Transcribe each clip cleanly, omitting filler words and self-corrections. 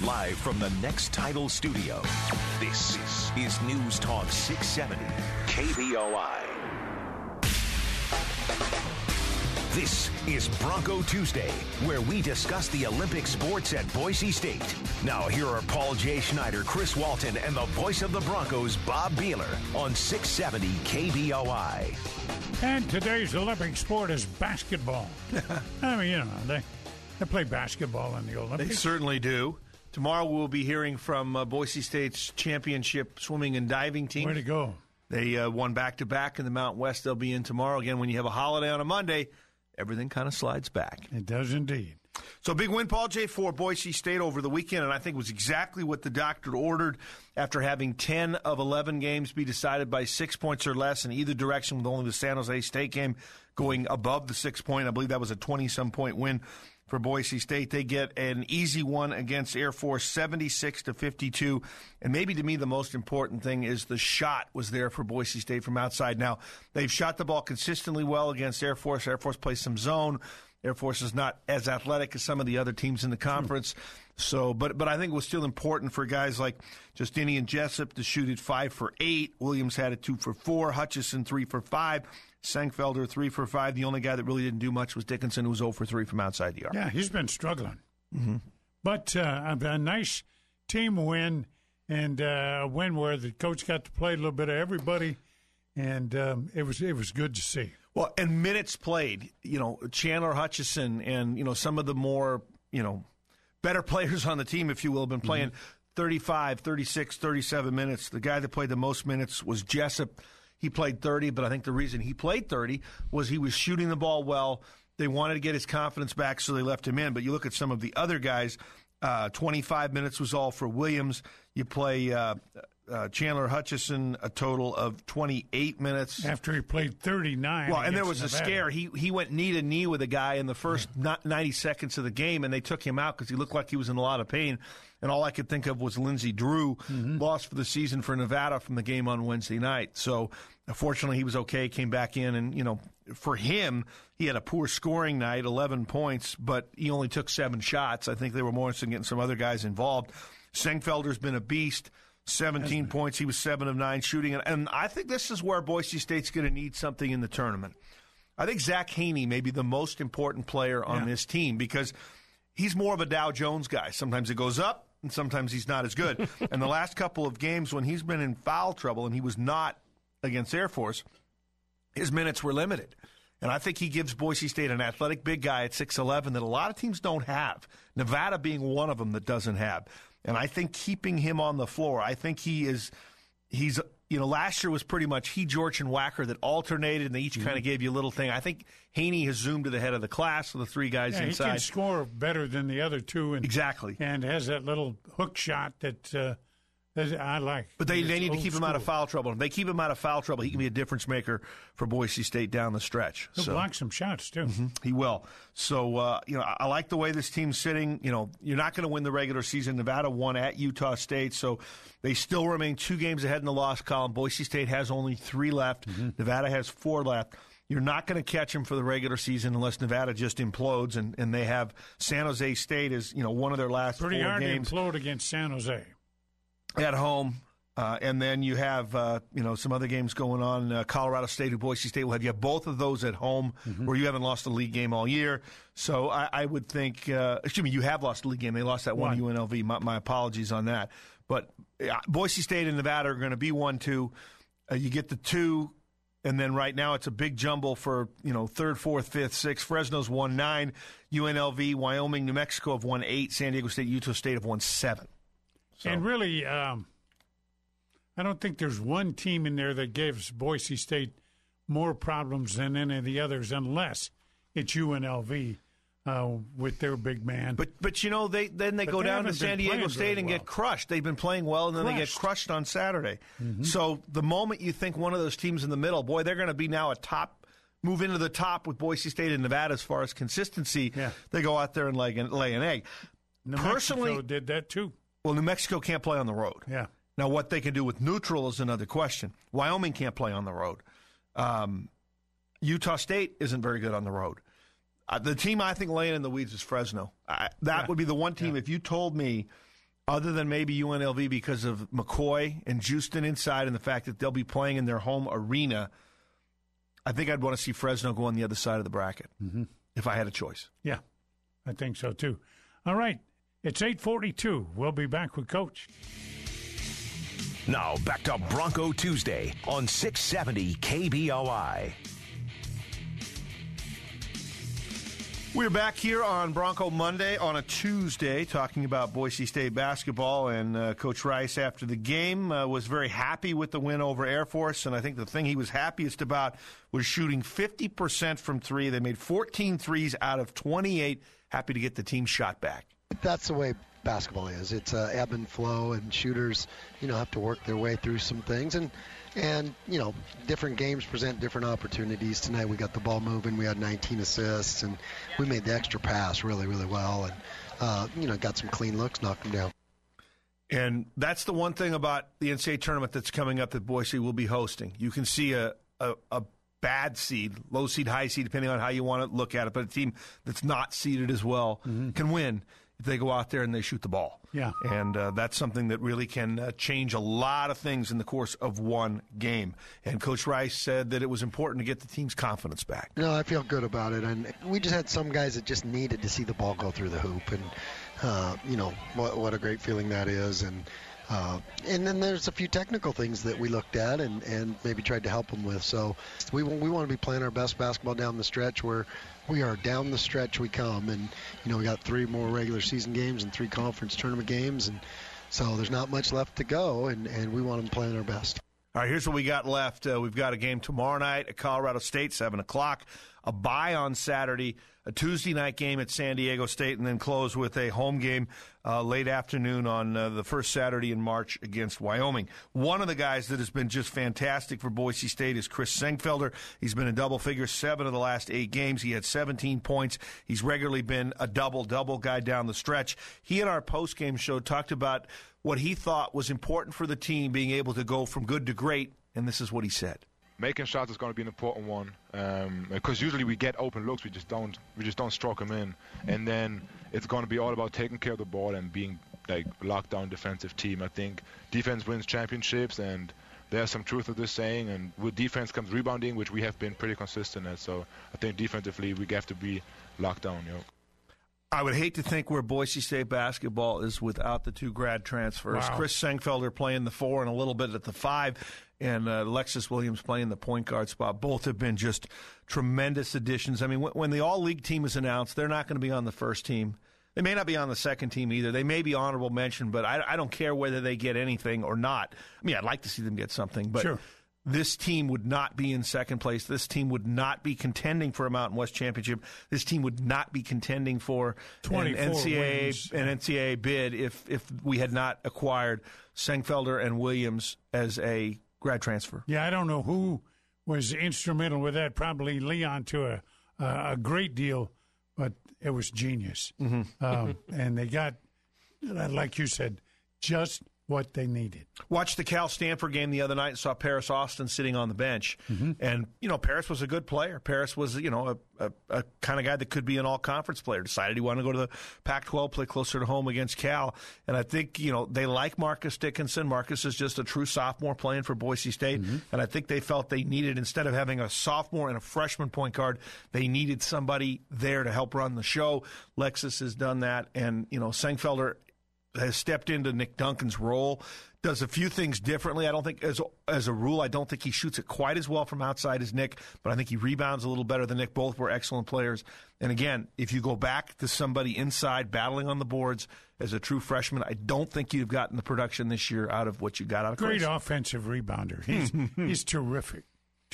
Live from the Next Title Studio, this is News Talk 670 KBOI. This is Bronco Tuesday, where we discuss the Olympic sports at Boise State. Now, here are Paul J. Schneider, Chris Walton, and the voice of the Broncos, Bob Beeler, on 670 KBOI. And today's Olympic sport is basketball. I mean, they play basketball in the Olympics. They certainly do. Tomorrow we'll be hearing from Boise State's championship swimming and diving team. Way to go. They won back-to-back in the Mountain West. They'll be in tomorrow. Again, when you have a holiday on a Monday, everything kind of slides back. It does indeed. So big win, Paul J., for Boise State over the weekend, and I think it was exactly what the doctor ordered after having 10 of 11 games be decided by 6 points or less in either direction, with only the San Jose State game going above the 6 point. I believe that was a 20-some point win for Boise State. They get an easy one against Air Force, 76-52. And maybe to me the most important thing is the shot was there for Boise State from outside. Now, they've shot the ball consistently well against Air Force. Air Force plays some zone. Air Force is not as athletic as some of the other teams in the conference. So, but I think it was still important for guys like Justinian Jessup to shoot it 5 for 8. Williams had it 2 for 4. Hutchison 3 for 5. Senkfelder 3 for 5. The only guy that really didn't do much was Dickinson, who was 0 for 3 from outside the arc. Yeah, he's been struggling. Mm-hmm. But a nice team win, and a win where the coach got to play a little bit of everybody, and it was good to see. Well, and minutes played. Chandler Hutchison and some of the more better players on the team, if you will, have been playing 35, 36, 37 minutes. The guy that played the most minutes was Jessup. He played 30, but I think the reason he played 30 was he was shooting the ball well. They wanted to get his confidence back, so they left him in. But you look at some of the other guys, 25 minutes was all for Williams. You play Chandler Hutchison a total of 28 minutes. After he played 39. Well, and there was Nevada. a scare. He went knee to knee with a guy in the first 90 seconds of the game, and they took him out because he looked like he was in a lot of pain. And all I could think of was Lindsey Drew, lost for the season for Nevada from the game on Wednesday night. So, fortunately, he was okay, came back in. And, for him, he had a poor scoring night, 11 points, but he only took 7 shots. I think they were more interested in getting some other guys involved. Senkfelder's been a beast, 17 points. He was 7 of 9 shooting. And I think this is where Boise State's going to need something in the tournament. I think Zach Haney may be the most important player on this team because he's more of a Dow Jones guy. Sometimes it goes up, and sometimes he's not as good. And the last couple of games when he's been in foul trouble, and he was not against Air Force, his minutes were limited. And I think he gives Boise State an athletic big guy at 6'11" that a lot of teams don't have, Nevada being one of them that doesn't have. And I think keeping him on the floor, I think he's last year was pretty much he, George, and Wacker that alternated, and they each kind of gave you a little thing. I think Haney has zoomed to the head of the class with the 3 guys inside. He can score better than the other 2. Exactly. And has that little hook shot that I like. But they need to keep him out of foul trouble. If they keep him out of foul trouble, he can be a difference maker for Boise State down the stretch. He'll block some shots, too. He will. So, I like the way this team's sitting. You're not going to win the regular season. Nevada won at Utah State, so they still remain 2 games ahead in the loss column. Boise State has only 3 left. Nevada has 4 left. You're not going to catch them for the regular season unless Nevada just implodes, and they have San Jose State as one of their last 4 games. Pretty hard to implode against San Jose. At home. And then you have, some other games going on. Colorado State and Boise State will have. You have both of those at home where you haven't lost a league game all year. So I would think, you have lost a league game. They lost that one UNLV. My apologies on that. But Boise State and Nevada are going to be 1-2. You get the 2, and then right now it's a big jumble for, 3rd, 4th, 5th, 6th. Fresno's won 9. UNLV, Wyoming, New Mexico have won 8. San Diego State, Utah State have won 7. So. And really, I don't think there's one team in there that gives Boise State more problems than any of the others, unless it's UNLV with their big man. But they go down to San Diego State and get crushed. They've been playing well, and then they get crushed on Saturday. So the moment you think one of those teams in the middle, boy, they're going to be now move into the top with Boise State and Nevada as far as consistency, they go out there and lay an egg. New Mexico did that too. Well, New Mexico can't play on the road. Yeah. Now, what they can do with neutral is another question. Wyoming can't play on the road. Utah State isn't very good on the road. The team I think laying in the weeds is Fresno. That would be the one team, if you told me Other than maybe UNLV because of McCoy and Houston inside and the fact that they'll be playing in their home arena, I think I'd want to see Fresno go on the other side of the bracket if I had a choice. Yeah, I think so too. All right, it's 8:42. We'll be back with Coach. Now back to Bronco Tuesday on 670 KBOI. We're back here on Bronco Monday on a Tuesday talking about Boise State basketball, and Coach Rice after the game was very happy with the win over Air Force, and I think the thing he was happiest about was shooting 50% from three. They made 14 threes out of 28. Happy to get the team shot back. That's the way basketball is. It's ebb and flow, and shooters, have to work their way through some things. And different games present different opportunities. Tonight we got the ball moving. We had 19 assists, and we made the extra pass really, really well. And, got some clean looks, knocked them down. And that's the one thing about the NCAA tournament that's coming up that Boise will be hosting. You can see a bad seed, low seed, high seed, depending on how you want to look at it, but a team that's not seeded as well can win if they go out there and they shoot the ball. Yeah. And that's something that really can change a lot of things in the course of one game. And Coach Rice said that it was important to get the team's confidence back. I feel good about it. And we just had some guys that just needed to see the ball go through the hoop. And, what a great feeling that is. And then there's a few technical things that we looked at and maybe tried to help them with. So we want to be playing our best basketball down the stretch, where we are down the stretch we come. And, we got 3 more regular season games and 3 conference tournament games. And so there's not much left to go, and we want them playing our best. All right, here's what we got left. We've got a game tomorrow night at Colorado State, 7 o'clock. A bye on Saturday, a Tuesday night game at San Diego State, and then close with a home game late afternoon on the first Saturday in March against Wyoming. One of the guys that has been just fantastic for Boise State is Chris Senkfelder. He's been in double figures 7 of the last 8 games. He had 17 points. He's regularly been a double-double guy down the stretch. He, in our post-game show, talked about what he thought was important for the team, being able to go from good to great, and this is what he said. Making shots is going to be an important one because usually we get open looks, we just don't stroke them in, and then it's going to be all about taking care of the ball and being like locked down defensive team. I think defense wins championships, and there's some truth to this saying. And with defense comes rebounding, which we have been pretty consistent at. So I think defensively we have to be locked down. I would hate to think where Boise State basketball is without the 2 grad transfers. Wow. Chris Senkfelder playing the 4 and a little bit at the 5, and Alexis Williams playing the point guard spot. Both have been just tremendous additions. I mean, when the all-league team is announced, they're not going to be on the first team. They may not be on the second team either. They may be honorable mention, but I don't care whether they get anything or not. I mean, I'd like to see them get something, but sure. This team would not be in second place. This team would not be contending for a Mountain West championship. This team would not be contending for an NCAA bid if we had not acquired Senkfelder and Williams as a grad transfer. Yeah, I don't know who was instrumental with that. Probably Leon to a great deal, but it was genius. And they got, like you said, just what they needed. Watched the Cal-Stanford game the other night and saw Paris Austin sitting on the bench. And, Paris was a good player. Paris was, a kind of guy that could be an all-conference player. Decided he wanted to go to the Pac-12, play closer to home against Cal. And I think, they like Marcus Dickinson. Marcus is just a true sophomore playing for Boise State. And I think they felt they needed, instead of having a sophomore and a freshman point guard, they needed somebody there to help run the show. Lexus has done that. And, Senkfelder has stepped into Nick Duncan's role, does a few things differently. I don't think, as a rule, I don't think he shoots it quite as well from outside as Nick, but I think he rebounds a little better than Nick. Both were excellent players. And again, if you go back to somebody inside battling on the boards as a true freshman, I don't think you've gotten the production this year out of what you got out of Chris. Great offensive rebounder. He's terrific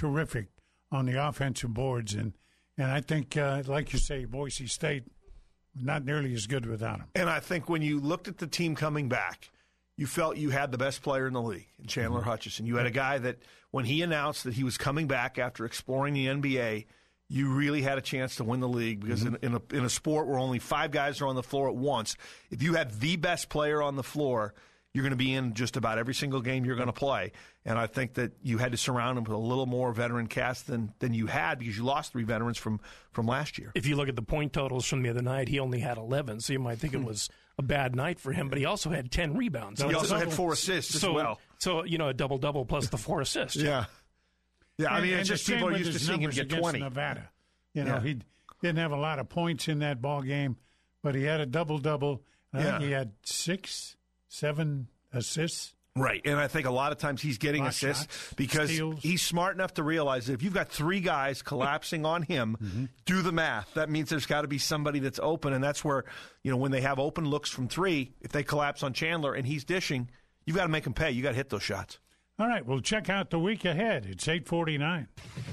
on the offensive boards. And I think, like you say, Boise State, not nearly as good without him. And I think when you looked at the team coming back, you felt you had the best player in the league, in Chandler Hutchison. You had a guy that, when he announced that he was coming back after exploring the NBA, you really had a chance to win the league because in a sport where only 5 guys are on the floor at once, if you have the best player on the floor, you're going to be in just about every single game you're going to play. And I think that you had to surround him with a little more veteran cast than you had because you lost 3 veterans from last year. If you look at the point totals from the other night, he only had 11, so you might think it was a bad night for him, but he also had 10 rebounds. He also had 4 assists as well. So, a double-double plus the 4 assists. Yeah. Yeah, I mean, it's just people are used to seeing him get 20. Nevada. He didn't have a lot of points in that ball game, but he had a double-double. He had 6, 7 assists. Right, and I think a lot of times he's getting assists because steals. He's smart enough to realize that if you've got 3 guys collapsing on him, do the math. That means there's got to be somebody that's open, and that's where, when they have open looks from 3, if they collapse on Chandler and he's dishing, you've got to make him pay. You've got to hit those shots. All right, we'll check out the week ahead. It's 8:49.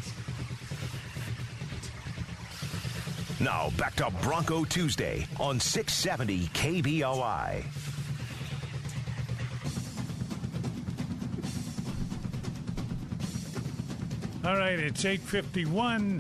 Now back to Bronco Tuesday on 670 KBOI. All right, it's 8:51.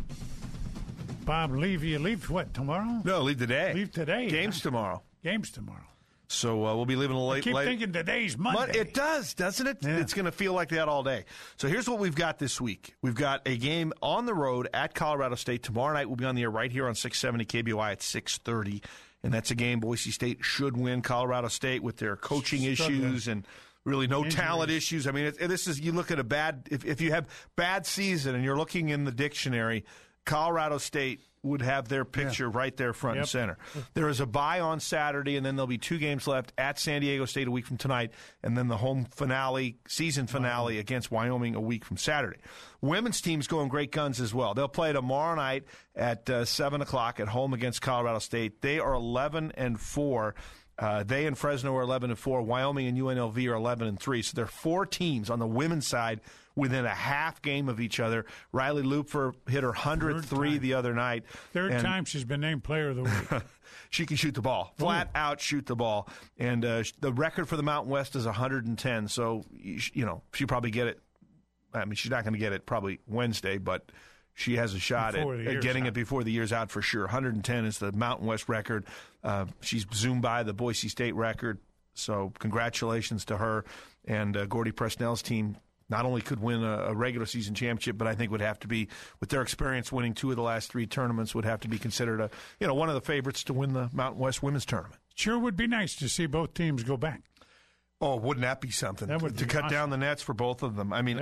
Bob, you leave what, tomorrow? No, leave today. Leave today. Games tomorrow. Games tomorrow. So we'll be leaving a little late. I keep thinking today's Monday. It does, doesn't it? Yeah. It's going to feel like that all day. So here's what we've got this week. We've got a game on the road at Colorado State. Tomorrow night we'll be on the air right here on 670 KBOI at 6:30. And that's a game Boise State should win. Colorado State with their coaching issues and really no talent issues. I mean, this is, you look at a bad, if you have bad season and you're looking in the dictionary, Colorado State would have their picture right there front and center. There is a bye on Saturday, and then there'll be 2 games left at San Diego State a week from tonight, and then the home finale, season finale against Wyoming a week from Saturday. Women's team's going great guns as well. They'll play tomorrow night at 7 o'clock at home against Colorado State. They are 11-4. They and Fresno are 11-4. Wyoming and UNLV are 11-3. So there are 4 teams on the women's side within a half game of each other. Riley Lupfer hit her 103 the other night. Third time she's been named Player of the Week. She can shoot the ball, flat out shoot the ball. And the record for the Mountain West is 110. So, she'll probably get it. I mean, she's not going to get it probably Wednesday, but she has a shot at getting it before the year's out for sure. 110 is the Mountain West record. She's zoomed by the Boise State record. So congratulations to her. And Gordy Presnell's team not only could win a regular season championship, but I think would have to be, with their experience winning 2 of the last 3 tournaments, would have to be considered one of the favorites to win the Mountain West women's tournament. Sure would be nice to see both teams go back. Oh, wouldn't that be something? That would to be cut awesome. down the nets for both of them. I mean,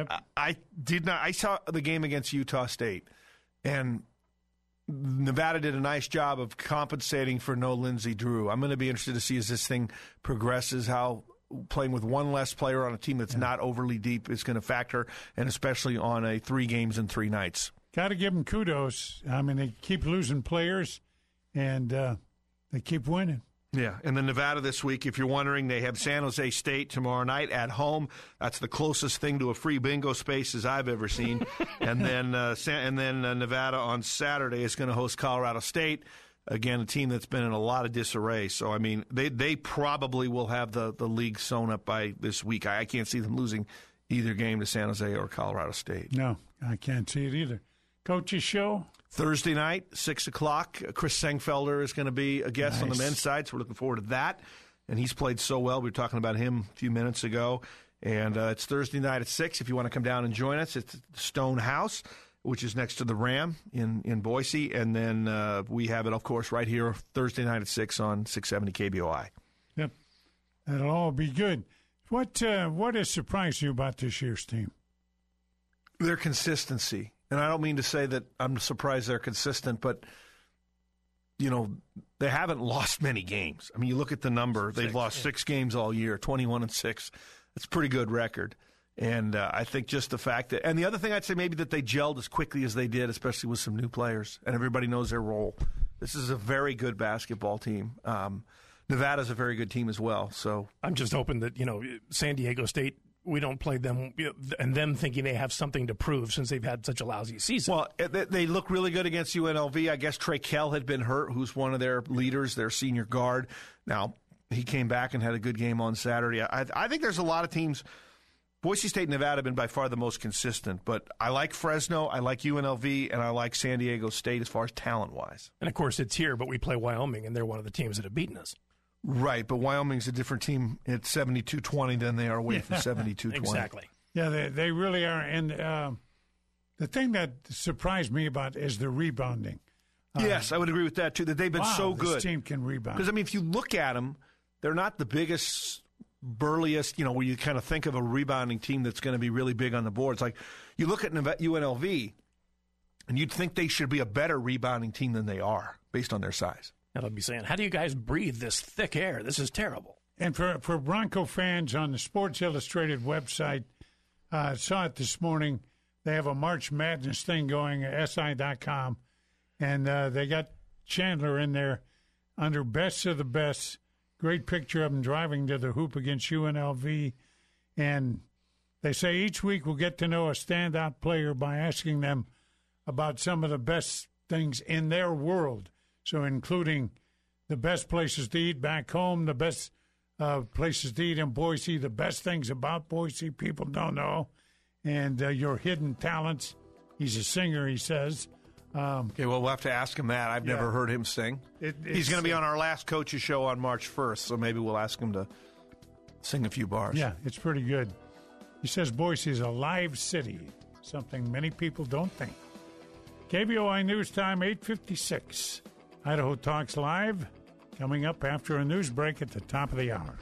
I saw the game against Utah State, and Nevada did a nice job of compensating for no Lindsey Drew. I'm going to be interested to see as this thing progresses how playing with one less player on a team that's not overly deep is going to factor, and especially on a 3 games in 3 nights. Got to give them kudos. I mean, they keep losing players, and they keep winning. Yeah, and then Nevada this week, if you're wondering, they have San Jose State tomorrow night at home. That's the closest thing to a free bingo space as I've ever seen. and then Nevada on Saturday is going to host Colorado State. Again, a team that's been in a lot of disarray. So, I mean, they probably will have the league sewn up by this week. I can't see them losing either game to San Jose or Colorado State. No, I can't see it either. Coach's show? Thursday night, 6 o'clock. Chris Sengfelder is going to be a guest on the men's side, so we're looking forward to that. And he's played so well. We were talking about him a few minutes ago. And it's Thursday night at 6. If you want to come down and join us, it's Stone House, which is next to the Ram in Boise. And then we have it, of course, right here Thursday night at 6 on 670 KBOI. Yep. That'll all be good. What has surprised you about this year's team? Their consistency. And I don't mean to say that I'm surprised they're consistent, but, they haven't lost many games. I mean, you look at the number. They've lost 6 games all year, 21-6. That's a pretty good record. And I think just the fact that – and the other thing I'd say maybe that they gelled as quickly as they did, especially with some new players, and everybody knows their role. This is a very good basketball team. Nevada's a very good team as well. So I'm just hoping that, San Diego State – we don't play them, and them thinking they have something to prove since they've had such a lousy season. Well, they look really good against UNLV. I guess Trey Kell had been hurt, who's one of their leaders, their senior guard. Now, he came back and had a good game on Saturday. I think there's a lot of teams. Boise State and Nevada have been by far the most consistent, but I like Fresno, I like UNLV, and I like San Diego State as far as talent-wise. And, of course, it's here, but we play Wyoming, and they're one of the teams that have beaten us. Right, but Wyoming's a different team at 72-20 than they are away from 72-20. Exactly. Yeah, they really are. And the thing that surprised me about is the rebounding. Yes, I would agree with that, too, that they've been so good. This team can rebound. Because, I mean, if you look at them, they're not the biggest, burliest, where you kind of think of a rebounding team that's going to be really big on the boards. Like, you look at UNLV, and you'd think they should be a better rebounding team than they are, based on their size. And I'd be saying, how do you guys breathe this thick air? This is terrible. And for Bronco fans on the Sports Illustrated website, I saw it this morning. They have a March Madness thing going at SI.com, and they got Chandler in there under best of the best. Great picture of him driving to the hoop against UNLV. And they say each week we'll get to know a standout player by asking them about some of the best things in their world. So including the best places to eat back home, the best places to eat in Boise, the best things about Boise people don't know, and your hidden talents. He's a singer, he says. Okay, well, we'll have to ask him that. I've never heard him sing. He's going to be on our last coaches show on March 1st, so maybe we'll ask him to sing a few bars. Yeah, it's pretty good. He says Boise is a live city, something many people don't think. KBOI News Time, 8:56. Idaho Talks Live, coming up after a news break at the top of the hour.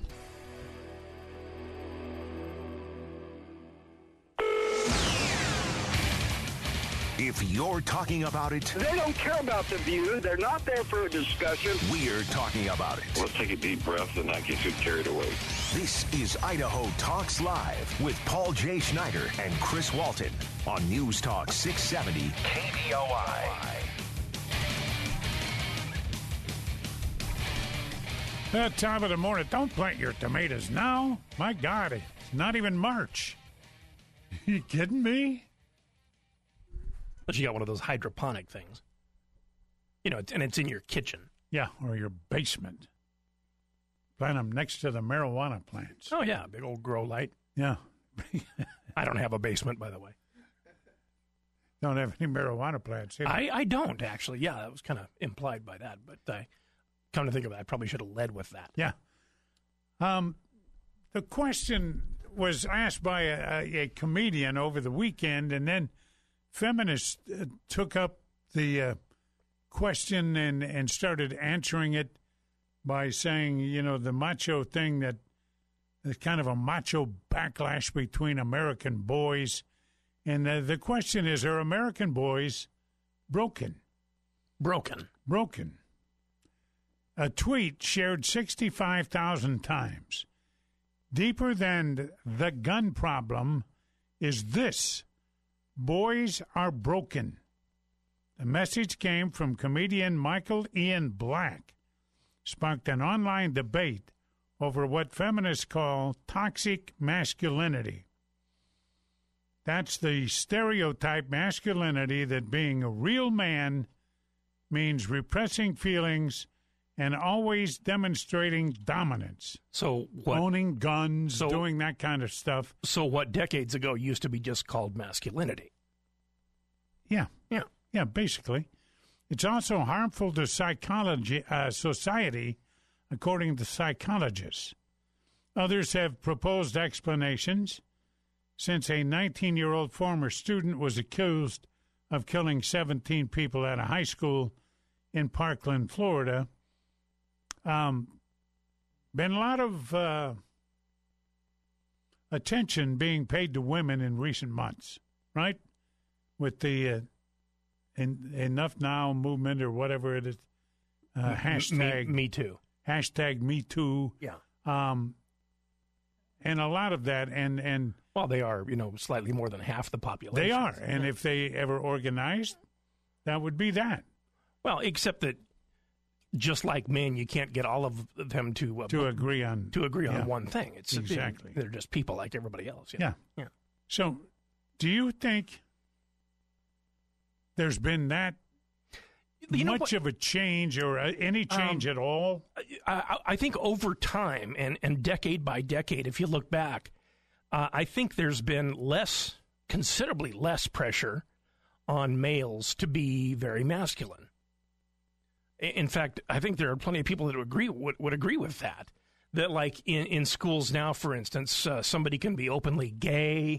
If you're talking about it, they don't care about the view. They're not there for a discussion. We're talking about it. Let's take a deep breath and not get too carried away. This is Idaho Talks Live with Paul J. Schneider and Chris Walton on News Talk 670 KBOI. That time of the morning, don't plant your tomatoes now. My God, it's not even March. You kidding me? But you got one of those hydroponic things. And it's in your kitchen. Yeah, or your basement. Plant them next to the marijuana plants. Oh, yeah, big old grow light. Yeah. I don't have a basement, by the way. Don't have any marijuana plants. I don't, actually. Yeah, that was kind of implied by that. But come to think of it, I probably should have led with that. Yeah. The question was asked by a comedian over the weekend, and then feminists took up the question and started answering it by saying, the macho thing, that there's kind of a macho backlash between American boys. And the question is, are American boys broken? Broken. A tweet shared 65,000 times. Deeper than the gun problem is this: boys are broken. The message came from comedian Michael Ian Black, sparked an online debate over what feminists call toxic masculinity. That's the stereotype masculinity that being a real man means repressing feelings and always demonstrating dominance. So what? Owning guns, doing that kind of stuff. So what decades ago used to be just called masculinity. Yeah, basically. It's also harmful to society, according to psychologists. Others have proposed explanations. Since a 19-year-old former student was accused of killing 17 people at a high school in Parkland, Florida, been a lot of attention being paid to women in recent months, right? With the Enough Now movement or whatever it is, hashtag Me Too. Hashtag Me Too. Yeah. And a lot of that, and well, they are, slightly more than half the population. They are, and if they ever organized, that would be that. Well, except that, just like men, you can't get all of them to agree on one thing. It's exactly. They're just people like everybody else. Yeah. So, do you think there's been that much of a change or any change at all? I think over time and decade by decade, if you look back, I think there's been considerably less pressure on males to be very masculine. In fact, I think there are plenty of people that would agree with that. That, like in schools now, for instance, somebody can be openly gay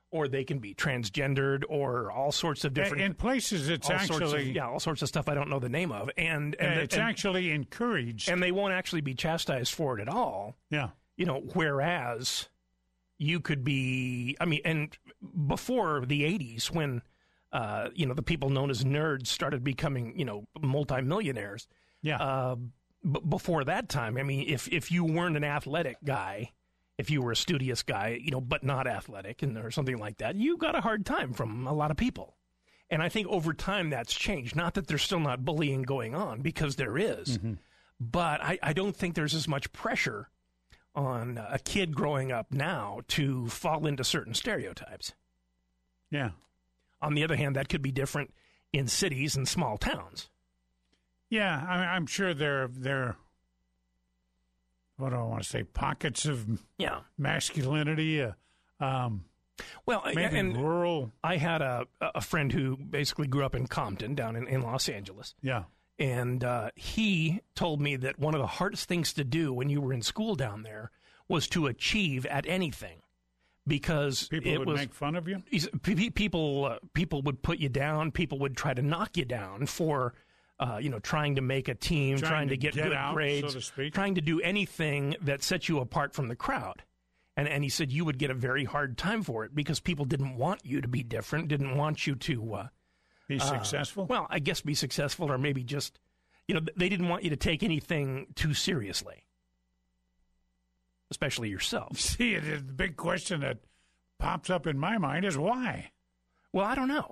or they can be transgendered, or all sorts of different. In places, it's actually all sorts of stuff I don't know the name of, and it's actually encouraged, and they won't actually be chastised for it at all. Yeah, whereas you could be. I mean, and before the '80s, when the people known as nerds started becoming multimillionaires. Yeah. Before that time, I mean, if you weren't an athletic guy, if you were a studious guy, but not athletic or something like that, you got a hard time from a lot of people. And I think over time that's changed. Not that there's still not bullying going on, because there is. Mm-hmm. But I don't think there's as much pressure on a kid growing up now to fall into certain stereotypes. Yeah. On the other hand, that could be different in cities and small towns. Yeah, I'm sure there what do I want to say, pockets of masculinity. Maybe and rural. I had a friend who basically grew up in Compton, down in Los Angeles. Yeah. And he told me that one of the hardest things to do when you were in school down there was to achieve at anything. Because people would make fun of you? People would put you down. People would try to knock you down for, trying to make a team, trying to get good out, grades, so to speak. Trying to do anything that sets you apart from the crowd. And he said you would get a very hard time for it because people didn't want you to be different, didn't want you to be successful. Well, I guess be successful, or maybe just, they didn't want you to take anything too seriously. Especially yourself. See, the big question that pops up in my mind is why? Well, I don't know.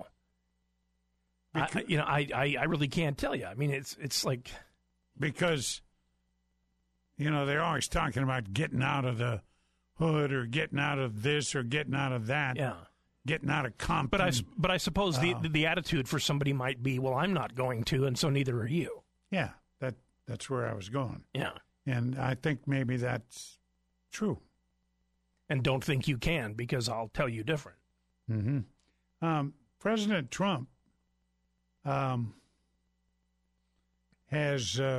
I really can't tell you. I mean, it's like... Because, they're always talking about getting out of the hood or getting out of this or getting out of that. Yeah. Getting out of Compton. But I suppose the attitude for somebody might be, well, I'm not going to, and so neither are you. Yeah, that's where I was going. Yeah. And I think maybe that's... true. And don't think you can, because I'll tell you different. Mm-hmm. President Trump has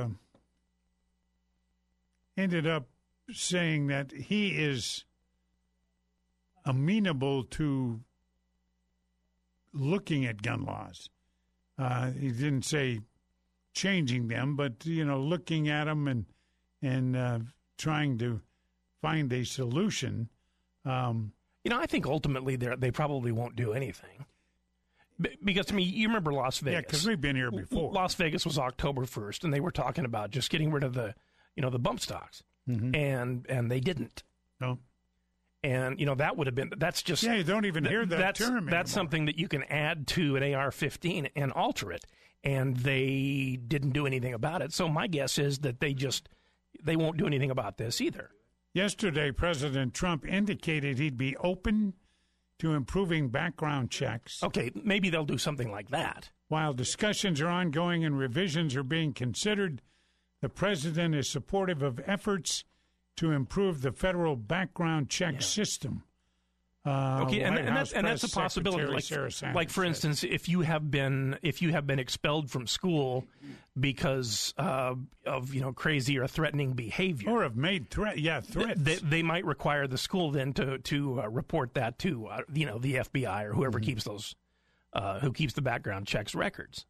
ended up saying that he is amenable to looking at gun laws. He didn't say changing them, but, looking at them and trying to find a solution. I think ultimately they probably won't do anything. Because, to me, you remember Las Vegas. Yeah, because we've been here before. Las Vegas was October 1st, and they were talking about just getting rid of the bump stocks. Mm-hmm. And they didn't. No. And, that would have been, that's just... Yeah, you don't even hear that term anymore. That's something that you can add to an AR-15 and alter it. And they didn't do anything about it. So my guess is that they won't do anything about this either. Yesterday, President Trump indicated he'd be open to improving background checks. Okay, maybe they'll do something like that. While discussions are ongoing and revisions are being considered, the president is supportive of efforts to improve the federal background check system. Okay, and that's a possibility. Like for instance, if you have been expelled from school because of crazy or threatening behavior, or have made threats, they might require the school then to report that to the FBI or whoever keeps those who keeps the background checks records.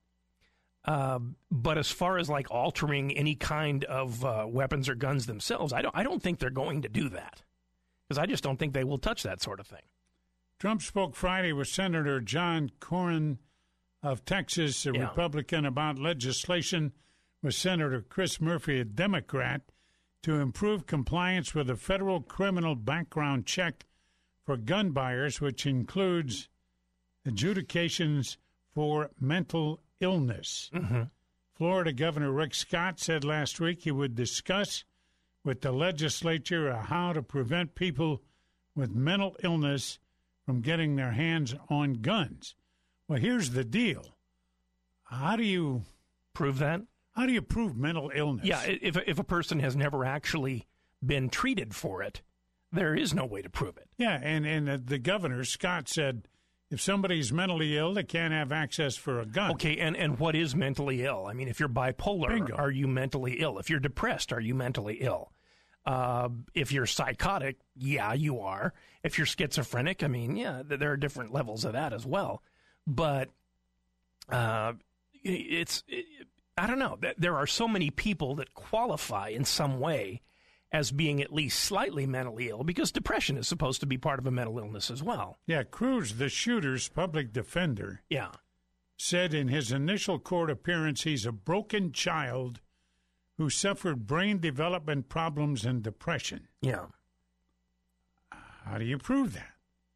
But as far as like altering any kind of weapons or guns themselves, I don't think they're going to do that. Because I just don't think they will touch that sort of thing. Trump spoke Friday with Senator John Cornyn of Texas, a Republican, about legislation with Senator Chris Murphy, a Democrat, to improve compliance with a federal criminal background check for gun buyers, which includes adjudications for mental illness. Mm-hmm. Florida Governor Rick Scott said last week he would discuss with the legislature how to prevent people with mental illness from getting their hands on guns. Well, here's the deal. How do you prove that? How do you prove mental illness? Yeah, if a person has never actually been treated for it, there is no way to prove it. Yeah, and the governor, Scott, said if somebody's mentally ill, they can't have access for a gun. Okay, and what is mentally ill? I mean, if you're bipolar, Bingo. Are you mentally ill? If you're depressed, are you mentally ill? If you're psychotic, yeah, you are. If you're schizophrenic, I mean, yeah, there are different levels of that as well. But I don't know. There are so many people that qualify in some way as being at least slightly mentally ill, because depression is supposed to be part of a mental illness as well. Yeah, Cruz, the shooter's public defender, said in his initial court appearance he's a broken child who suffered brain development problems and depression. Yeah. How do you prove that?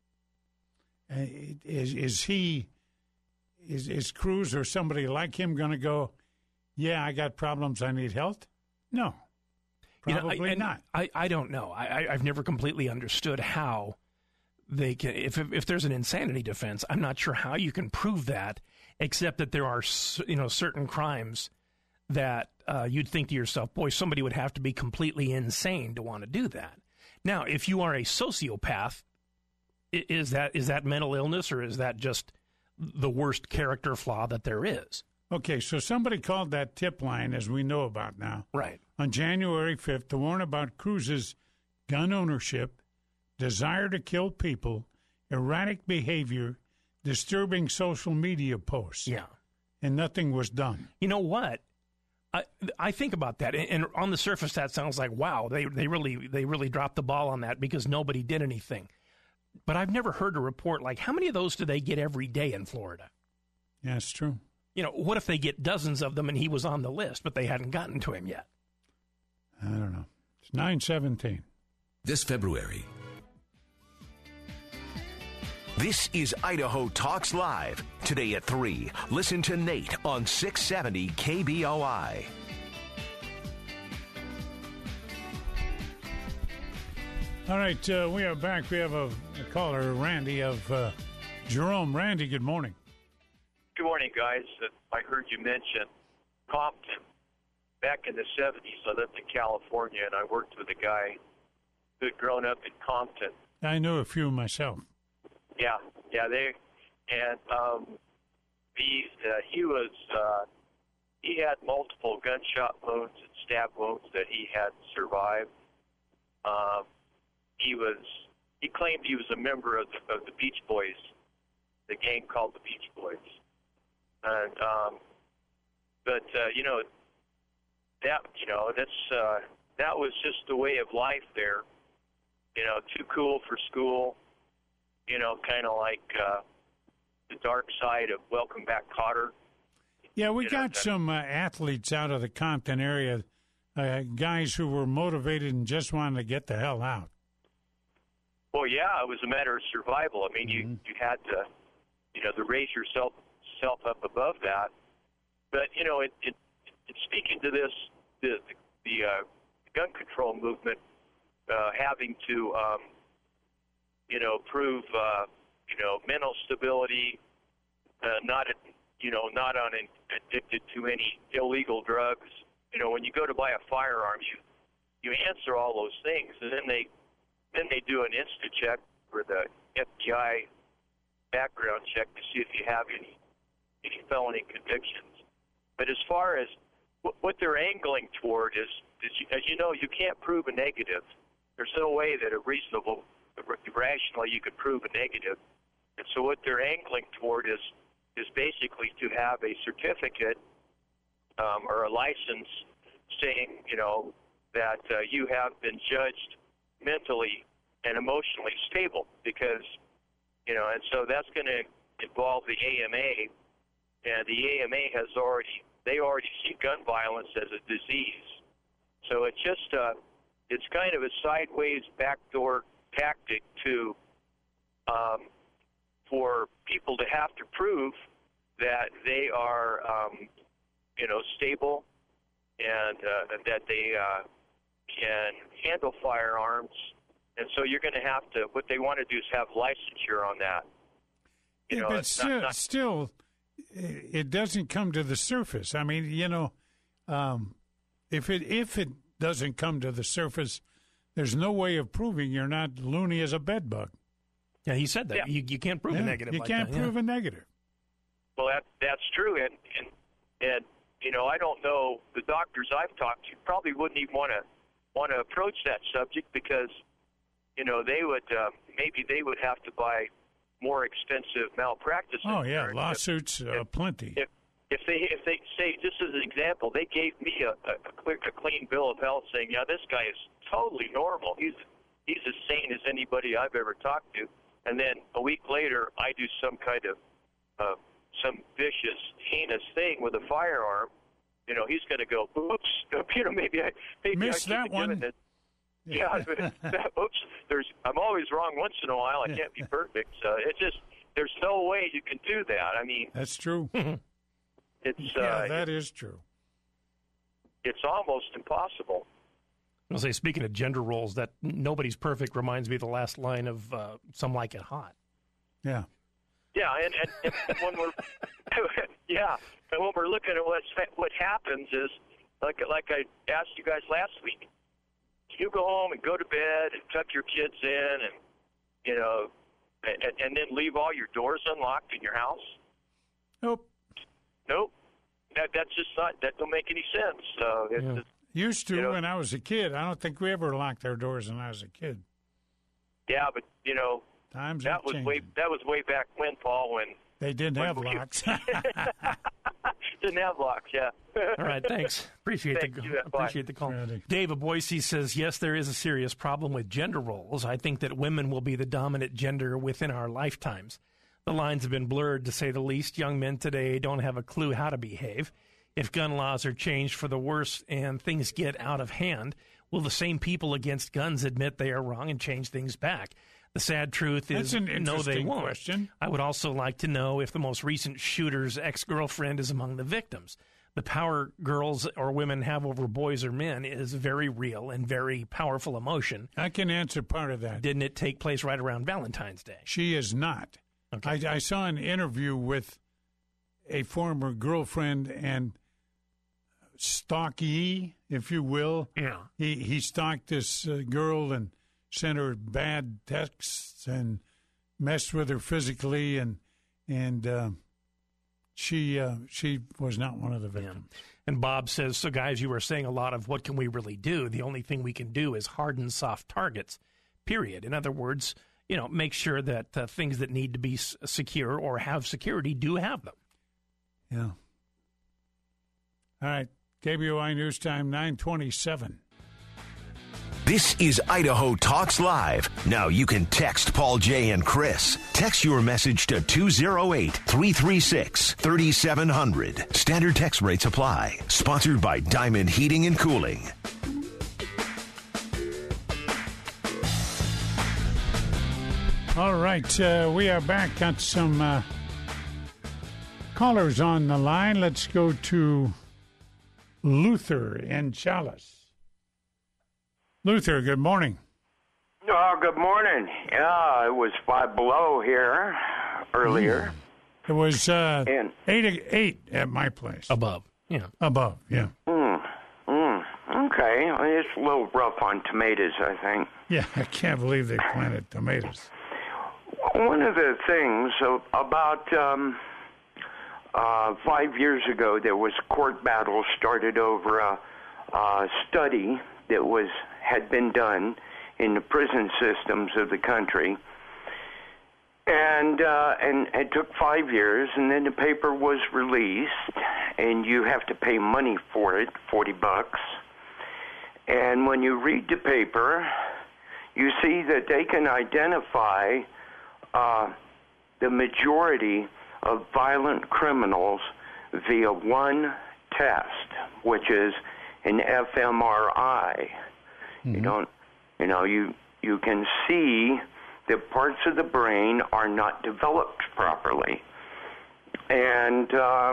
Is Cruz or somebody like him going to go, yeah, I got problems, I need help? No. Probably not. I don't know. I've never completely understood how they can. If there's an insanity defense, I'm not sure how you can prove that, except that there are certain crimes that you'd think to yourself, boy, somebody would have to be completely insane to want to do that. Now, if you are a sociopath, is that mental illness, or is that just the worst character flaw that there is? Okay, so somebody called that tip line, as we know about now, right, on January 5th to warn about Cruz's gun ownership, desire to kill people, erratic behavior, disturbing social media posts. Yeah. And nothing was done. You know what? I think about that, and on the surface, that sounds like, wow, they really dropped the ball on that because nobody did anything. But I've never heard a report like, how many of those do they get every day in Florida? Yeah, it's true. What if they get dozens of them and he was on the list, but they hadn't gotten to him yet? I don't know. It's 9/17. This February. This is Idaho Talks Live. Today at 3. Listen to Nate on 670 KBOI. All right, we are back. We have a caller, Randy of Jerome. Randy, good morning. Good morning, guys. I heard you mention Compton. Back in the 70s, I lived in California, and I worked with a guy who had grown up in Compton. I know a few myself. Yeah, he had multiple gunshot wounds and stab wounds that he had survived. He claimed he was a member of the Beach Boys, the gang called the Beach Boys. And that was just the way of life there. Too cool for school. Kind of like the dark side of Welcome Back, Kotter. Yeah, we got some athletes out of the Compton area, guys who were motivated and just wanted to get the hell out. Well, yeah, it was a matter of survival. I mean, you had to, to raise yourself up above that. But it speaking to this, the gun control movement having to prove mental stability, not addicted to any illegal drugs. When you go to buy a firearm, you answer all those things, and then they do an instant check for the FBI background check to see if you have any felony convictions. But as far as what they're angling toward is, as you know, you can't prove a negative. There's no way that rationally you could prove a negative. And so what they're angling toward is basically to have a certificate or a license saying, that you have been judged mentally and emotionally stable, because, and so that's going to involve the AMA, and the AMA they already see gun violence as a disease. So it's just it's kind of a sideways backdoor tactic to for people to have to prove that they are stable and that they can handle firearms. And so you're going to have to, what they want to do is have licensure on that. But still, it doesn't come to the surface. I mean, if it doesn't come to the surface, there's no way of proving you're not loony as a bedbug. Yeah, he said that. Yeah. You can't prove a negative. You can't prove a negative. Well, that's true, and I don't know, the doctors I've talked to probably wouldn't even want to want to approach that subject because, they would maybe they would have to buy more expensive malpractice insurance. Oh yeah, lawsuits plenty. If they say, just as an example, they gave me a clean bill of health saying, yeah, this guy is totally normal. He's as sane as anybody I've ever talked to. And then a week later, I do some kind of some vicious, heinous thing with a firearm. He's going to go, oops. Maybe I missed that one. Yeah, oops. I'm always wrong once in a while. I can't be perfect. So it's just there's no way you can do that. I mean, that's true. That is true. It's almost impossible. I'll say, speaking of gender roles, that nobody's perfect reminds me of the last line of Some Like It Hot. Yeah. Yeah, and when we're and when we're looking at what happens is like I asked you guys last week. You go home and go to bed and tuck your kids in, and and then leave all your doors unlocked in your house. Nope. That's just not. That don't make any sense. Used to when I was a kid. I don't think we ever locked our doors when I was a kid. Yeah, but times that was way back when, Paul, when they didn't have locks. Didn't have locks, yeah. All right, thanks. Appreciate the call. Dave of Boise says, yes, there is a serious problem with gender roles. I think that women will be the dominant gender within our lifetimes. The lines have been blurred, to say the least. Young men today don't have a clue how to behave. If gun laws are changed for the worse and things get out of hand, will the same people against guns admit they are wrong and change things back? The sad truth is, no, they won't. Question. I would also like to know if the most recent shooter's ex-girlfriend is among the victims. The power girls or women have over boys or men is very real and very powerful emotion. I can answer part of that. Didn't it take place right around Valentine's Day? She is not. Okay. I saw an interview with a former girlfriend and stalkee, if you will. Yeah. He stalked this girl and sent her bad texts and messed with her physically, and she was not one of the victims. Yeah. And Bob says, so guys, you were saying a lot of what can we really do? The only thing we can do is harden soft targets, period. In other words, make sure that things that need to be secure or have security do have them. Yeah. All right. KBOI News Time, 9:27. This is Idaho Talks Live. Now you can text Paul J. and Chris. Text your message to 208-336-3700. Standard text rates apply. Sponsored by Diamond Heating and Cooling. All right, we are back. Got some callers on the line. Let's go to Luther in Chalice. Luther, good morning. Oh, good morning. Yeah, it was 5 below here earlier. It was 8 at my place. Above, yeah. Above, yeah. Okay, it's a little rough on tomatoes, I think. Yeah, I can't believe they planted tomatoes. One of the things about 5 years ago, there was court battle started over a study that had been done in the prison systems of the country, and it took 5 years, and then the paper was released, and you have to pay money for it, $40. And when you read the paper, you see that they can identify the majority of violent criminals via one test, which is an fMRI. Mm-hmm. You can see that parts of the brain are not developed properly. And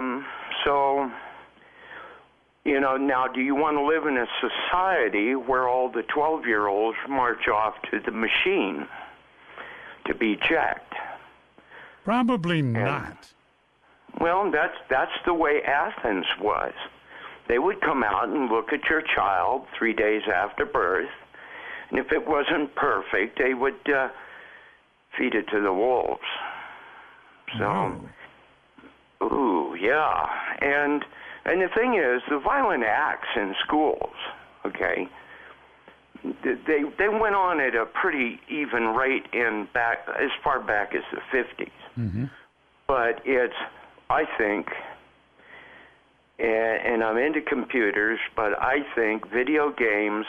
now do you want to live in a society where all the 12-year-olds march off to the machine to be checked? Probably not. Well, that's the way Athens was. They would come out and look at your child 3 days after birth, and if it wasn't perfect, they would feed it to the wolves. So, ooh, yeah. And the thing is, the violent acts in schools, okay, they went on at a pretty even rate as far back as the 50s. Mm-hmm. But I think, and I'm into computers, but I think video games,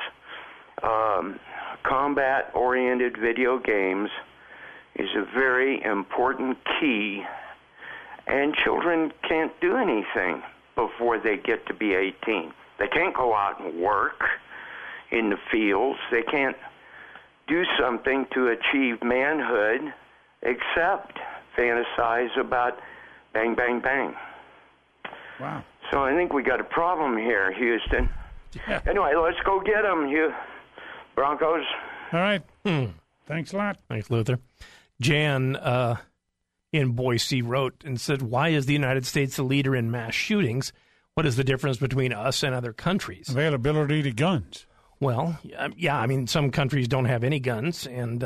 combat-oriented video games, is a very important key, and children can't do anything before they get to be 18. They can't go out and work in the fields. They can't do something to achieve manhood except fantasize about bang, bang, bang. Wow. So I think we got a problem here, Houston. Yeah. Anyway, let's go get them, you Broncos. All right. Thanks a lot. Thanks, Luther. Jan in Boise wrote and said, why is the United States the leader in mass shootings? What is the difference between us and other countries? Availability to guns. Well, yeah, I mean, some countries don't have any guns, and,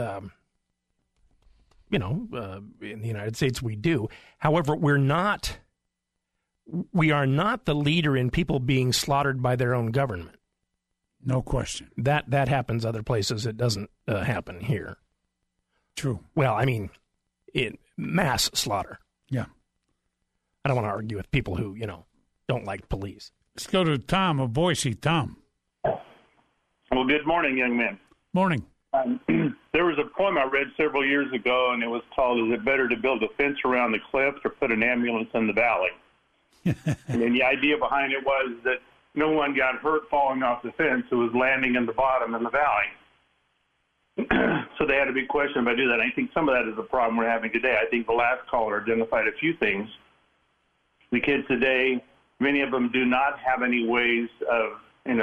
in the United States we do. However, we are not the leader in people being slaughtered by their own government. No question. That happens other places. It doesn't happen here. True. Well, I mean, in mass slaughter. Yeah. I don't want to argue with people who, don't like police. Let's go to Tom of Boise. Tom. Well, good morning, young men. Morning. There was a poem I read several years ago, and it was called, "Is it better to build a fence around the cliffs or put an ambulance in the valley?" And the idea behind it was that no one got hurt falling off the fence. It was landing in the bottom in the valley. So they had a big question about doing that. I think some of that is the problem we're having today. I think the last caller identified a few things. The kids today, many of them do not have any ways of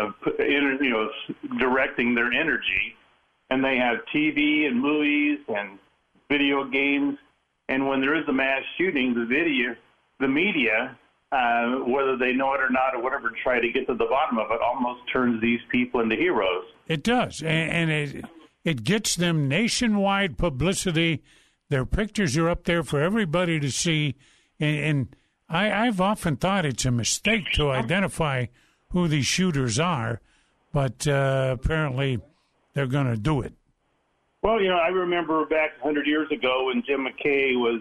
directing their energy, and they have TV and movies and video games. And when there is a mass shooting, the media, whether they know it or not or whatever, try to get to the bottom of it, almost turns these people into heroes. It does, and it gets them nationwide publicity. Their pictures are up there for everybody to see, and I've often thought it's a mistake to identify who these shooters are, but apparently they're going to do it. Well, I remember back 100 years ago when Jim McKay was,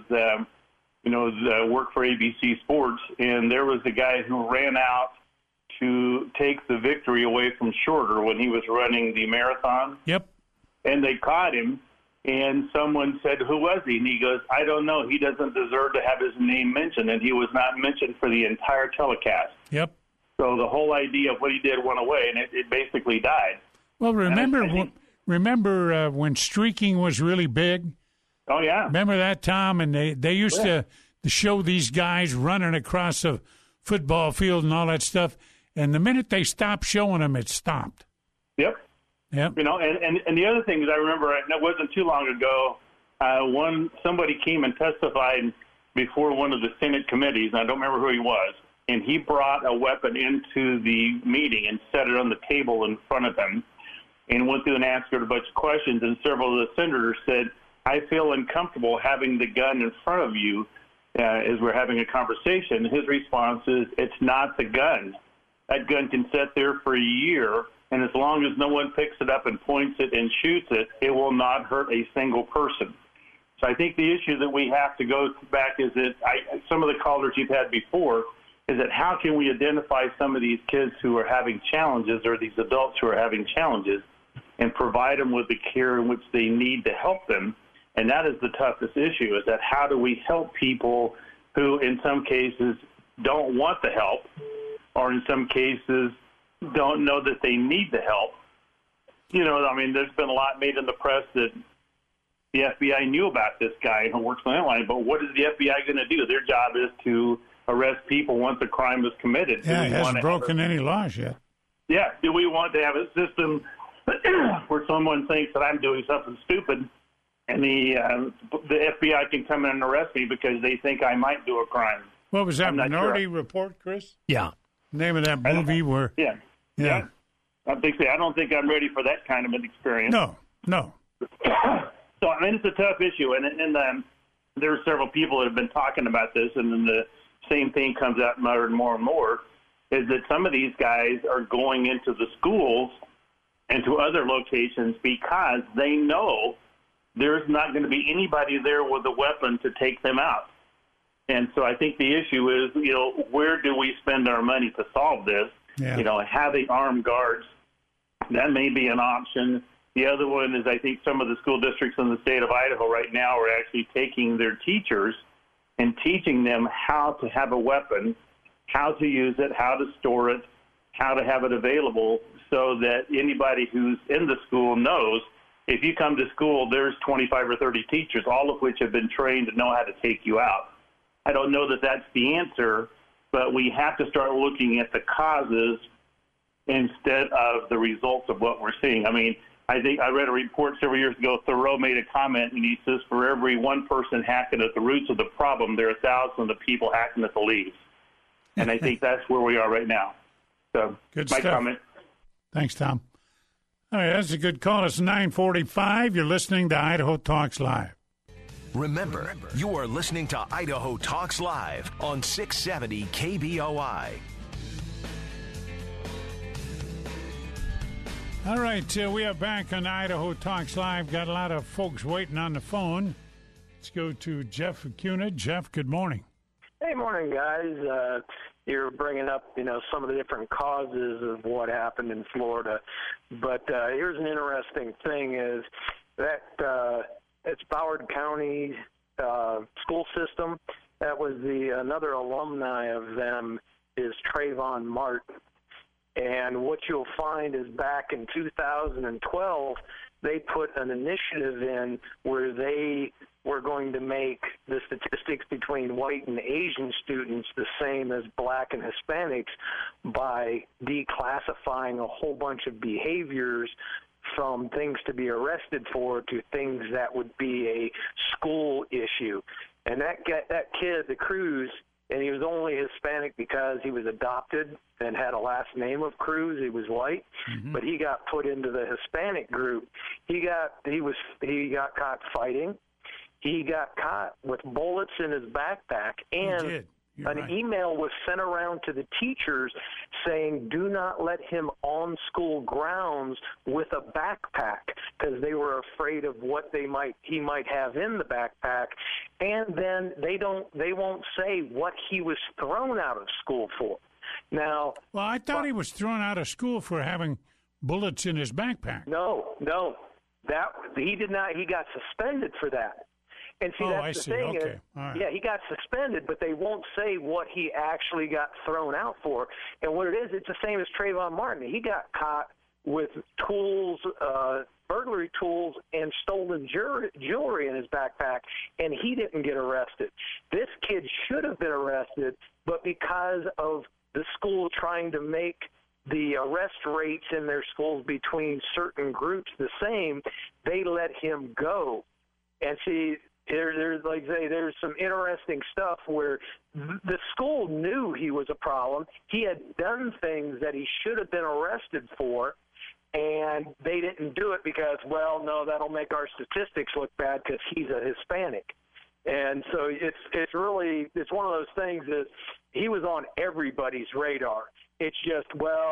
worked for ABC Sports, and there was a guy who ran out to take the victory away from Shorter when he was running the marathon. Yep. And they caught him, and someone said, "Who was he?" And he goes, "I don't know. He doesn't deserve to have his name mentioned," and he was not mentioned for the entire telecast. Yep. So the whole idea of what he did went away, and it basically died. Well, remember when streaking was really big? Oh, yeah. Remember that, Tom? And they used to show these guys running across a football field and all that stuff, and the minute they stopped showing them, it stopped. Yep. Yep. And the other thing is, I remember, and it wasn't too long ago, somebody came and testified before one of the Senate committees, and I don't remember who he was, and he brought a weapon into the meeting and set it on the table in front of him and went through and answered a bunch of questions, and several of the senators said, "I feel uncomfortable having the gun in front of you as we're having a conversation." His response is, "It's not the gun. That gun can sit there for a year, and as long as no one picks it up and points it and shoots it, it will not hurt a single person." So I think the issue that we have to go back is that some of the callers you've had before is that how can we identify some of these kids who are having challenges or these adults who are having challenges and provide them with the care in which they need to help them. And that is the toughest issue, is that how do we help people who in some cases don't want the help or in some cases don't know that they need the help. There's been a lot made in the press that the FBI knew about this guy who works on that line, but what is the FBI going to do? Their job is to arrest people once a crime is committed. Yeah, it hasn't broken any laws yet. Yeah. Do we want to have a system where someone thinks that I'm doing something stupid and the FBI can come in and arrest me because they think I might do a crime? What was that, Minority Report, Chris? Yeah. Name of that movie where... Yeah. I don't think I'm ready for that kind of an experience. No. So, it's a tough issue, and there are several people that have been talking about this, and then the same thing comes out more and more, is that some of these guys are going into the schools and to other locations because they know there's not going to be anybody there with a weapon to take them out. And so I think the issue is, where do we spend our money to solve this? Yeah. Having armed guards, that may be an option. The other one is I think some of the school districts in the state of Idaho right now are actually taking their teachers and teaching them how to have a weapon, how to use it, how to store it, how to have it available so that anybody who's in the school knows if you come to school, there's 25 or 30 teachers, all of which have been trained to know how to take you out. I don't know that that's the answer, but we have to start looking at the causes instead of the results of what we're seeing. I mean, I think I read a report several years ago. Thoreau made a comment, and he says, for every one person hacking at the roots of the problem, there are thousands of people hacking at the leaves. And I think that's where we are right now. So, good my stuff. comment. Thanks, Tom. All right, that's a good call. It's 9:45. You're listening to Idaho Talks Live. Remember, you are listening to Idaho Talks Live on 670 KBOI. All right, we are back on Idaho Talks Live. Got a lot of folks waiting on the phone. Let's go to Jeff Acuna. Jeff, good morning. Hey, morning, guys. You're bringing up, some of the different causes of what happened in Florida. But here's an interesting thing is that it's Broward County school system. That was another alumni of them is Trayvon Martin. And what you'll find is back in 2012, they put an initiative in where they were going to make the statistics between white and Asian students the same as black and Hispanics by declassifying a whole bunch of behaviors from things to be arrested for to things that would be a school issue. And that kid, the Cruz, and he was only Hispanic because he was adopted and had a last name of Cruz. He was white, but he got put into the Hispanic group. He got caught fighting. He got caught with bullets in his backpack, and an email was sent around to the teachers saying, do not let him on school grounds with a backpack, because they were afraid of what he might have in the backpack. And then they won't say what he was thrown out of school for. Now, well, I thought he was thrown out of school for having bullets in his backpack. No, that he did not. He got suspended for that. And see, that's the thing is, yeah, he got suspended, but they won't say what he actually got thrown out for. And what it is, it's the same as Trayvon Martin. He got caught with tools, burglary tools, and stolen jewelry in his backpack, and he didn't get arrested. This kid should have been arrested, but because of the school trying to make the arrest rates in their schools between certain groups the same, they let him go. And see, there's some interesting stuff where the school knew he was a problem. He had done things that he should have been arrested for, and they didn't do it because, well, no, that'll make our statistics look bad because he's a Hispanic. And so it's one of those things that he was on everybody's radar. It's just,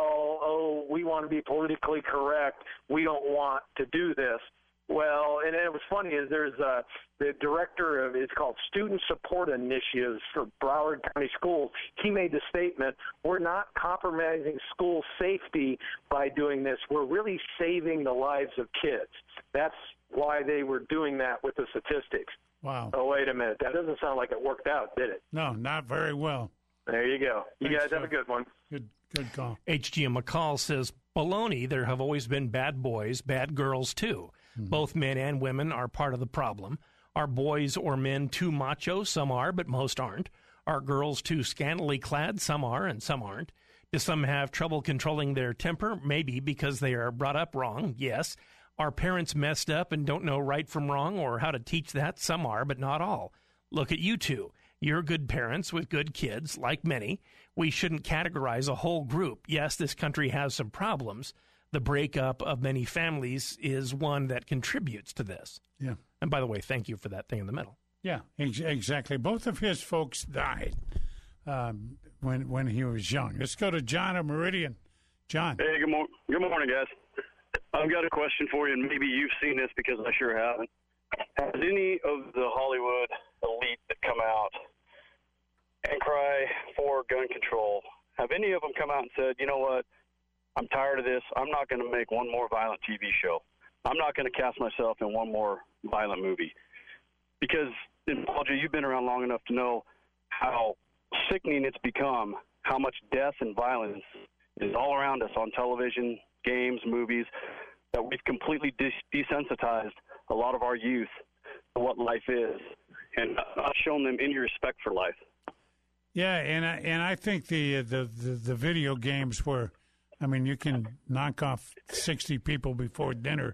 we want to be politically correct. We don't want to do this. Well, and it was funny is there's the director of, it's called Student Support Initiatives for Broward County Schools. He made the statement, we're not compromising school safety by doing this. We're really saving the lives of kids. That's why they were doing that with the statistics. Wow. Oh, wait a minute. That doesn't sound like it worked out, did it? No, not very well. There you go. You guys have a good one. Good call. HGM McCall says, baloney, there have always been bad boys, bad girls too. Both men and women are part of the problem. Are boys or men too macho? Some are, but most aren't. Are girls too scantily clad? Some are, and some aren't. Do some have trouble controlling their temper? Maybe because they are brought up wrong, yes. Are parents messed up and don't know right from wrong or how to teach that? Some are, but not all. Look at you two. You're good parents with good kids, like many. We shouldn't categorize a whole group. Yes, this country has some problems. The breakup of many families is one that contributes to this. Yeah. And by the way, thank you for that thing in the middle. Yeah, exactly. Both of his folks died when he was young. Let's go to John of Meridian. John. Hey, good morning, guys. I've got a question for you, and maybe you've seen this because I sure haven't. Has any of the Hollywood elite that come out and cry for gun control, have any of them come out and said, you know what, I'm tired of this. I'm not going to make one more violent TV show. I'm not going to cast myself in one more violent movie. Because, Paul J., you've been around long enough to know how sickening it's become, how much death and violence is all around us on television, games, movies, that we've completely desensitized a lot of our youth to what life is and not shown them any respect for life. Yeah, and I think the video games where, I mean, you can knock off 60 people before dinner,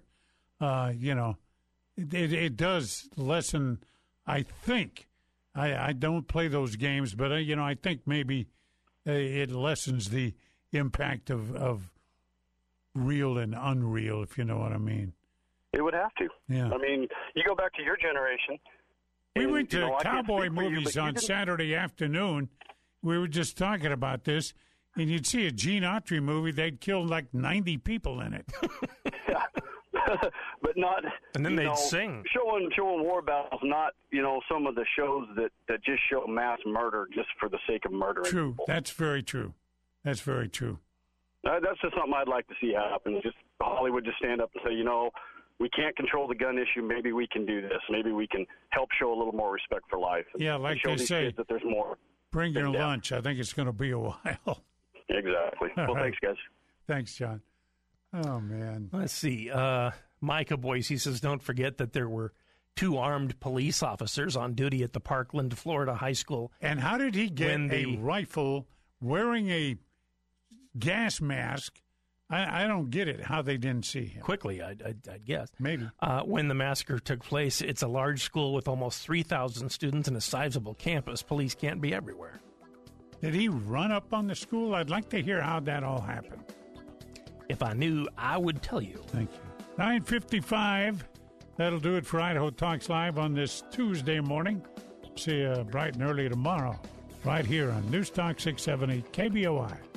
it does lessen, I think. I don't play those games, but, I think maybe it lessens the impact of real and unreal, if you know what I mean. It would have to. Yeah. I mean, you go back to your generation. We went to cowboy movies on Saturday afternoon. We were just talking about this, and you'd see a Gene Autry movie. They'd kill like 90 people in it. Yeah. But not. And then they'd sing. Showing war battles, not, some of the shows that just show mass murder just for the sake of murdering True. people. That's very true. That's very true. That's just something I'd like to see happen. Just Hollywood just stand up and say, we can't control the gun issue. Maybe we can do this. Maybe we can help show a little more respect for life. Yeah, like show they these say, kids that there's more. Bring your lunch. I think it's going to be a while. Exactly. Well, thanks, guys. Thanks, John. Oh, man. Let's see. Micah Boise says, don't forget that there were 2 armed police officers on duty at the Parkland, Florida high school. And how did he get a rifle wearing a gas mask? I don't get it, how they didn't see him. Quickly, I'd guess. Maybe. When the massacre took place, it's a large school with almost 3,000 students and a sizable campus. Police can't be everywhere. Did he run up on the school? I'd like to hear how that all happened. If I knew, I would tell you. Thank you. 9:55. That'll do it for Idaho Talks Live on this Tuesday morning. See you bright and early tomorrow, right here on News Talk 670 KBOI.